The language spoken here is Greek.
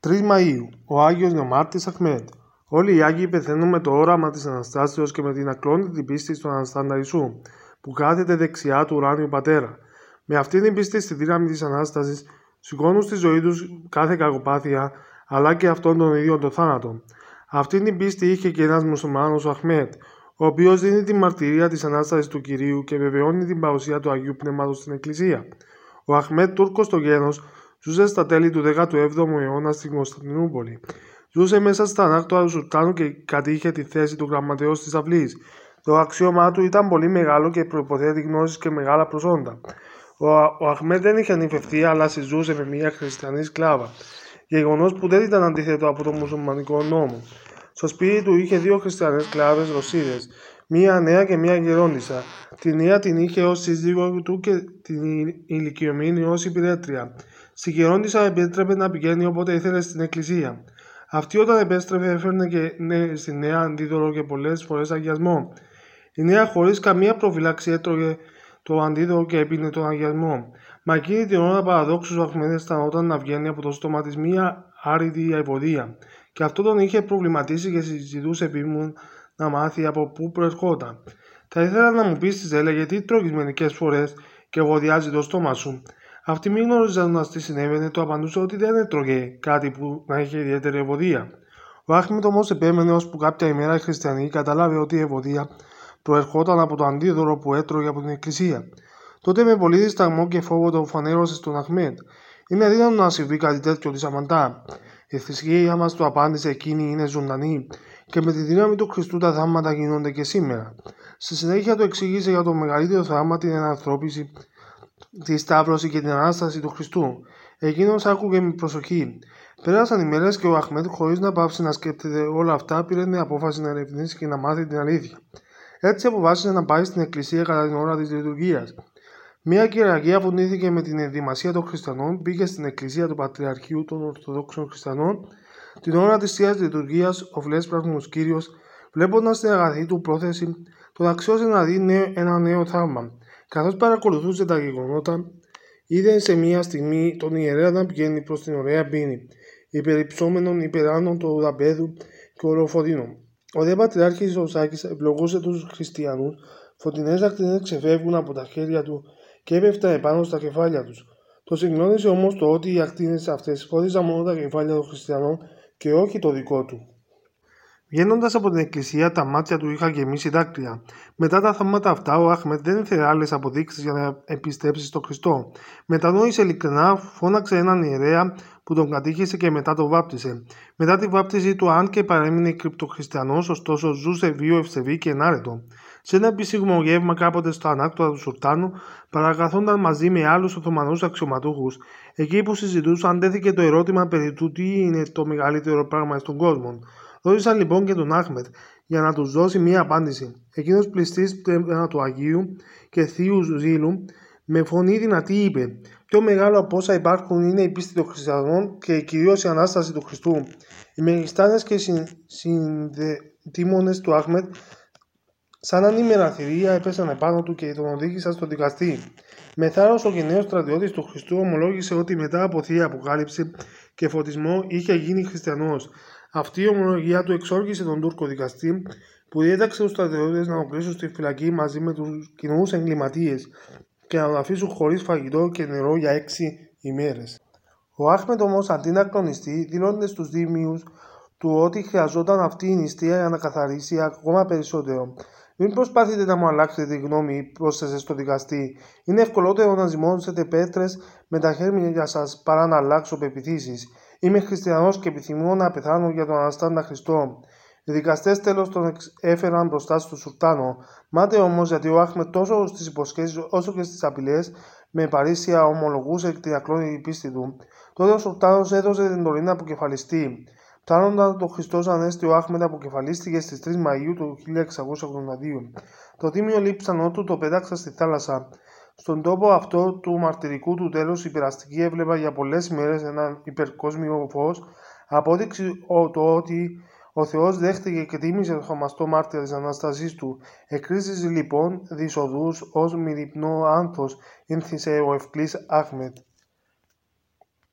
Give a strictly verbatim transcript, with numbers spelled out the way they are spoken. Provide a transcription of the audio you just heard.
τρεις Μαΐου. Ο Άγιος Νεομάρτης Αχμέτ. Όλοι οι Άγιοι πεθαίνουν με το όραμα της Αναστάσεως και με την ακλόνητη πίστη στον Αναστάντα Ιησού, που κάθεται δεξιά του ουράνιου Πατέρα. Με αυτή την πίστη στη δύναμη της Ανάστασης, σηκώνουν στη ζωή τους κάθε κακοπάθεια, αλλά και αυτόν τον ίδιο τον θάνατο. Αυτή την πίστη είχε και ένας μουσουλμάνος, ο Αχμέτ, ο οποίος δίνει τη μαρτυρία της Ανάστασης του Κυρίου και βεβαιώνει την παρουσία του Αγίου Πνεύματος στην Εκκλησία. Ο Αχμέτ, Τούρκος στο γένος, ζούσε στα τέλη του δέκατου έβδομου αιώνα στην Κωνσταντινούπολη. Ζούσε μέσα στα ανάκτορα του Σουλτάνου και κατήχε τη θέση του γραμματέως της αυλής. Το αξίωμά του ήταν πολύ μεγάλο και προϋποθέτει γνώσεις και μεγάλα προσόντα. Ο, ο Αχμέτ δεν είχε νυφευτεί, αλλά συζούσε με μια χριστιανή σκλάβα, γεγονός που δεν ήταν αντίθετο από τον μουσουλμανικό νόμο. Στο σπίτι του είχε δύο χριστιανές σκλάβες Ρωσίδες, μία νέα και μία γερόντισσα. Τη νέα την είχε ως σύζυγο του και την ηλικιωμένη ως υπηρέτρια. Στη γερόντισσα επέτρεπε να πηγαίνει όποτε ήθελε στην εκκλησία. Αυτή όταν επέστρεφε έφερνε και ναι, στη νέα αντίδωρο και πολλές φορές αγιασμό. Η νέα χωρίς καμία προφυλάξη έτρωγε το αντίδωρο και έπινε τον αγιασμό. Μα εκείνη την ώρα παραδόξως ο Αχμέτ αισθανόταν να βγαίνει από το στόμα της μία άρρητη ευωδία. Και αυτό τον είχε προβληματίσει και συζητούσε επίμονα να μάθει από πού προερχόταν. Θα ήθελα να μου πεις, της έλεγε, τι τρώγεις μερικές φορές και ευωδιάζει το στόμα σου. Αυτή μη γνωρίζοντας τι συνέβαινε, του απαντούσε ότι δεν έτρωγε κάτι που να είχε ιδιαίτερη ευωδία. Ο Αχμέτ όμως επέμενε, ώσπου κάποια ημέρα οι χριστιανοί κατάλαβε ότι η ευωδία προερχόταν από το αντίδωρο που έτρωγε από την εκκλησία. Τότε με πολύ δισταγμό και φόβο το φανέρωσε στον Αχμέτ. Είναι αδύνατο να συμβεί κάτι τέτοιο, της απαντά. Η θρησκεία μας, του απάντησε, εκείνη είναι ζωντανή και με τη δύναμη του Χριστού τα θαύματα γίνονται και σήμερα. Στη συνέχεια του εξήγησε για το μεγαλύτερο θαύμα, την ενανθρώπιση, τη Σταύρωση και την Ανάσταση του Χριστού. Εκείνος άκουγε με προσοχή. Πέρασαν οι μέρες και ο Αχμέτ, χωρίς να πάψει να σκέφτεται όλα αυτά, πήρε την απόφαση να ερευνήσει και να μάθει την αλήθεια. Έτσι αποφάσισε να πάει στην εκκλησία κατά την ώρα της λειτουργίας. Μια κυριακή, αφού νήθηκε με την ενδυμασία των χριστιανών, πήγε στην εκκλησία του Πατριαρχείου των Ορθοδόξων Χριστιανών. Την ώρα της Θείας Λειτουργίας, ο Βλέσπραγμος Κύριος, βλέποντας την αγαθή του πρόθεση, τον αξιώσε να δει νέο, ένα νέο θαύμα. Καθώς παρακολουθούσε τα γεγονότα, είδε σε μια στιγμή τον ιερέα να πηγαίνει προς την ωραία πίνη, υπερυψώμενον υπεράνω του δαπέδου και οροφοδίνων. Ο δε Πατριάρχης ο Σάκης ευλογούσε τους χριστιανούς, φωτεινές ακτινές ξεφεύγουν από τα χέρια του και έπεφταν επάνω στα κεφάλια τους. Το συγκλώνησε όμως το ότι οι ακτίνες αυτές φώτιζαν μόνο τα κεφάλια των χριστιανών και όχι το δικό του. Βγαίνοντας από την εκκλησία, τα μάτια του είχαν γεμίσει δάκρυα. Μετά τα θαύματα αυτά, ο Αχμέτ δεν ήθελε άλλες αποδείξεις για να επιστρέψει στον Χριστό. Μετανόησε ειλικρινά, φώναξε έναν ιερέα που τον κατήχησε και μετά τον βάπτισε. Μετά τη βάπτιση του, αν και παρέμεινε κρυπτοχριστιανός, ωστόσο ζούσε βίο, ευσεβή και ενάρετο. Σε ένα επίσημο γεύμα κάποτε στο ανάκτορα του Σουλτάνου, παρακαθόνταν μαζί με άλλους Οθωμανούς αξιωματούχους. Εκεί που συζητούσαν, τέθηκε το ερώτημα περί του τι είναι το μεγαλύτερο πράγμα στον κόσμο. Ρώτησαν λοιπόν και τον Αχμέτ για να τους δώσει μία απάντηση. Εκείνος, πληστής πνεύμα του Αγίου και θείου ζήλου, με φωνή δυνατή είπε: πιο μεγάλο από όσα υπάρχουν είναι η πίστη των χριστιανών και κυρίως η Ανάσταση του Χριστού. Οι μεγιστάνες και οι συνδετήμονες του Αχμέτ, σαν ανήμερα θηρία, έπεσαν επάνω του και τον οδήγησαν στον δικαστή. Με θάρρος, ο γενναίος στρατιώτης του Χριστού ομολόγησε ότι μετά από θεία αποκάλυψη και φωτισμό είχε γίνει χριστιανός. Αυτή η ομολογία του εξόργησε τον Τούρκο δικαστή, που διέταξε τους στρατιώτες να τον κλείσουν στη φυλακή μαζί με τους κοινούς εγκληματίες και να τον αφήσουν χωρίς φαγητό και νερό για έξι ημέρες. Ο Αχμέτ όμως, αντί να κλονιστεί, δηλώνεται στους δήμιους του ότι χρειαζόταν αυτή η νηστεία για να καθαρίσει ακόμα περισσότερο. Μην προσπαθείτε να μου αλλάξετε τη γνώμη, πρόσθεσε στο δικαστή. Είναι ευκολότερο να ζυμώσετε πέτρες με τα χέρια σας παρά να αλλάξω πεποιθήσεις. Είμαι χριστιανός και επιθυμώ να πεθάνω για τον Αναστάντα Χριστό. Οι δικαστές τέλος τον έφεραν μπροστά στον Σουλτάνο. Μάται όμως, γιατί ο Αχμέτ τόσο στις υποσχέσεις όσο και στις απειλές με παρήσια ομολογούσε την ακλόνητη πίστη του. Τότε ο Σουλτάνος έδωσε την εντολή να αποκεφαλιστεί. Φτάνοντας το Χριστός Ανέστη, ο Αχμέτ αποκεφαλίστηκε στις τρεις Μαΐου του χίλια εξακόσια ογδόντα δύο. Το τίμιο λείψανό του το πέταξα στη θάλασσα. Στον τόπο αυτό του μαρτυρικού του τέλους, η περαστική έβλεπα για πολλές ημέρες έναν υπερκόσμιο φως, απόδειξη το ότι ο Θεός δέχτηκε και τίμησε το χαμαστό μάρτυρα της Ανάστασής του. Εκκρίσεις λοιπόν δυσοδούς ως μυρυπνό άνθος ήνθισε ο ευκλής Αχμέτ.